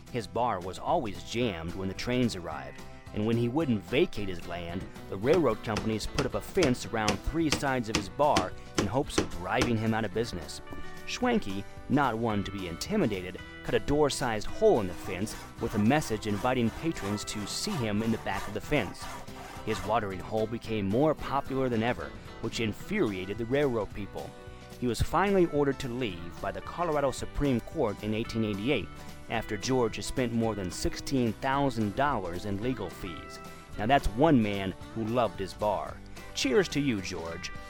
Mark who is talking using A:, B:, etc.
A: His bar was always jammed when the trains arrived, and when he wouldn't vacate his land, the railroad companies put up a fence around 3 sides of his bar in hopes of driving him out of business. Schwenke, not one to be intimidated, cut a door-sized hole in the fence with a message inviting patrons to see him in the back of the fence. His watering hole became more popular than ever, which infuriated the railroad people. He was finally ordered to leave by the Colorado Supreme Court in 1888 after George had spent more than $16,000 in legal fees. Now that's one man who loved his bar. Cheers to you, George.